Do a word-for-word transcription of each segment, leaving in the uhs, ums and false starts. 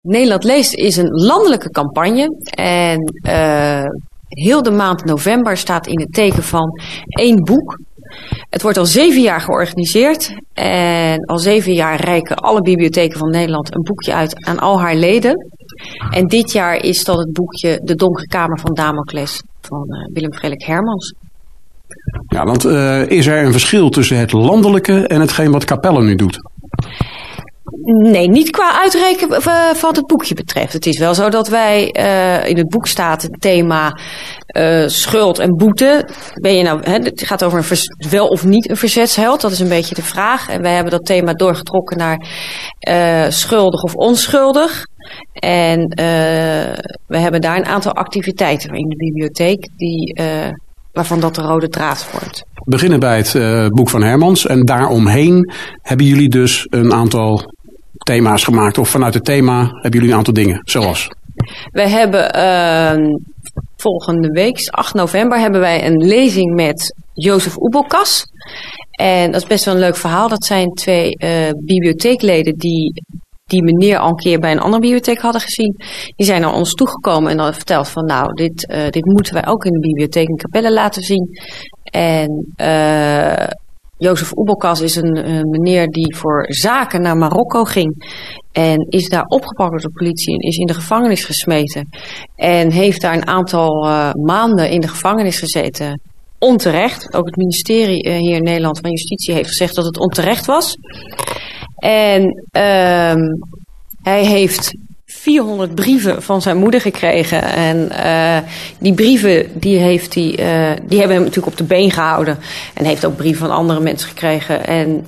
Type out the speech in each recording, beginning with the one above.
Nederland Leest is een landelijke campagne. En uh, heel de maand november staat in het teken van één boek. Het wordt al zeven jaar georganiseerd. En al zeven jaar reiken alle bibliotheken van Nederland een boekje uit aan al haar leden. En dit jaar is dat het boekje De Donkere Kamer van Damocles van uh, Willem Frederik Hermans. Ja, want uh, is er een verschil tussen het landelijke en hetgeen wat Capelle nu doet? Nee, niet qua uitreiken wat het boekje betreft. Het is wel zo dat wij uh, in het boek staat het thema uh, schuld en boete. Ben je nou, hè, het gaat over een vers, wel of niet een verzetsheld. Dat is een beetje de vraag. En wij hebben dat thema doorgetrokken naar uh, schuldig of onschuldig. En uh, we hebben daar een aantal activiteiten in de bibliotheek die, uh, waarvan dat de rode draad vormt. We beginnen bij het uh, boek van Hermans. En daaromheen hebben jullie dus een aantal thema's gemaakt. Of vanuit het thema hebben jullie een aantal dingen. Zoals? We hebben uh, volgende week, acht november, hebben wij een lezing met Jozef Oebelkas. En dat is best wel een leuk verhaal. Dat zijn twee uh, bibliotheekleden die die meneer al een keer bij een andere bibliotheek hadden gezien. Die zijn naar ons toegekomen en hadden verteld van nou, dit, uh, dit moeten wij ook in de bibliotheek in Capelle laten zien. En uh, Jozef Oebelkas is een, een meneer die voor zaken naar Marokko ging. En is daar opgepakt door de politie en is in de gevangenis gesmeten. En heeft daar een aantal uh, maanden in de gevangenis gezeten. Onterecht. Ook het ministerie uh, hier in Nederland van Justitie heeft gezegd dat het onterecht was. En uh, hij heeft vierhonderd brieven van zijn moeder gekregen. En uh, die brieven die heeft hij, uh, die hebben hem natuurlijk op de been gehouden. En heeft ook brieven van andere mensen gekregen. En uh,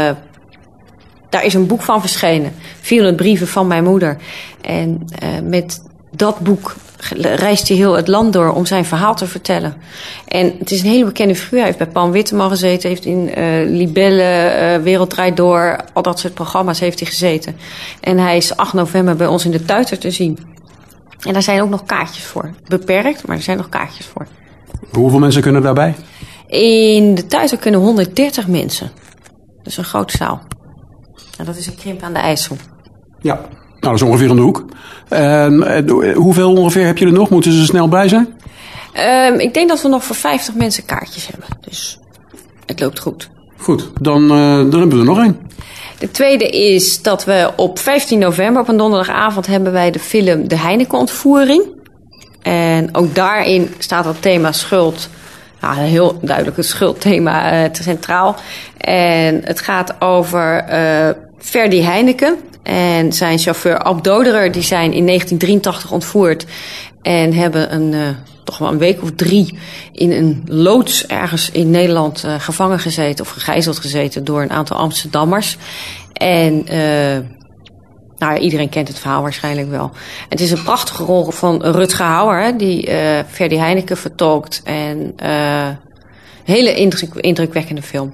daar is een boek van verschenen. vierhonderd brieven van mijn moeder. En uh, met dat boek reist hij heel het land door om zijn verhaal te vertellen. En het is een hele bekende figuur. Hij heeft bij Paul Witteman gezeten, heeft in uh, Libelle, uh, Wereld Draait Door, al dat soort programma's heeft hij gezeten. En hij is acht november bij ons in de Tuiter te zien. En daar zijn ook nog kaartjes voor. Beperkt, maar er zijn nog kaartjes voor. Hoeveel mensen kunnen daarbij? In de Tuiter kunnen honderddertig mensen. Dat is een grote zaal. En dat is een Krimp aan de IJssel. Ja, nou dat is ongeveer om de hoek. Uh, hoeveel ongeveer heb je er nog? Moeten ze er snel bij zijn? Um, ik denk dat we nog voor vijftig mensen kaartjes hebben. Dus het loopt goed. Goed, dan, uh, dan hebben we er nog één. De tweede is dat we op vijftien november, op een donderdagavond, hebben wij de film De Heineken-ontvoering. En ook daarin staat het thema schuld. Nou, heel duidelijk het schuldthema uh, centraal. En het gaat over uh, Ferdy Heineken en zijn chauffeur Ab Doderer. Die zijn in negentien drieëntachtig ontvoerd en hebben een, uh, toch wel een week of drie in een loods ergens in Nederland uh, gevangen gezeten of gegijzeld gezeten door een aantal Amsterdammers. En uh, nou, iedereen kent het verhaal waarschijnlijk wel. Het is een prachtige rol van Rutger Hauer, hè, die uh, Ferdy Heineken vertolkt. En uh, een hele indruk, indrukwekkende film.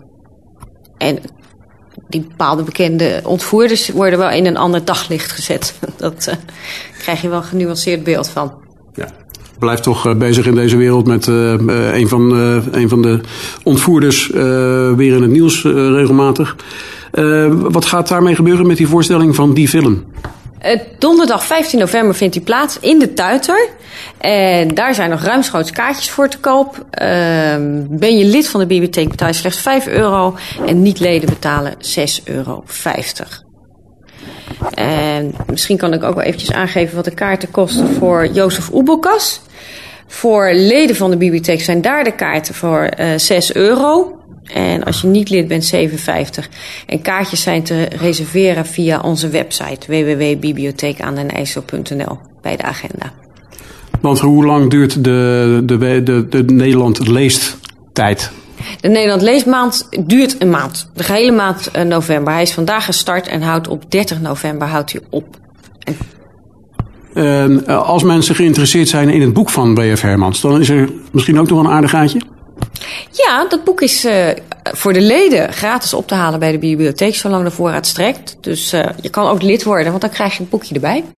En die bepaalde bekende ontvoerders worden wel in een ander daglicht gezet. Dat uh, krijg je wel een genuanceerd beeld van. Ja. Blijft toch uh, bezig in deze wereld met uh, uh, een, van, uh, een van de ontvoerders uh, weer in het nieuws uh, regelmatig. Uh, wat gaat daarmee gebeuren met die voorstelling van die film? Uh, donderdag vijftien november vindt die plaats in de Tuiter. En daar zijn nog ruimschoots kaartjes voor te koop. Uh, ben je lid van de bibliotheek betaal je slechts vijf euro. En niet-leden betalen zes euro vijftig. En misschien kan ik ook wel eventjes aangeven wat de kaarten kosten voor Jozef Oebelkas. Voor leden van de bibliotheek zijn daar de kaarten voor uh, zes euro. En als je niet lid bent, zeven vijftig. En kaartjes zijn te reserveren via onze website w w w punt bibliotheekaandenijssel punt n l bij de agenda. Want hoe lang duurt de, de, de, de Nederland Leest tijd? De Nederland Leesmaand duurt een maand. De gehele maand uh, november. Hij is vandaag gestart en houdt op dertig november houdt hij op. En En als mensen geïnteresseerd zijn in het boek van B F Hermans, dan is er misschien ook nog een aardigheidje? Ja, dat boek is uh, voor de leden gratis op te halen bij de bibliotheek, zolang de voorraad strekt. Dus uh, je kan ook lid worden, want dan krijg je een boekje erbij.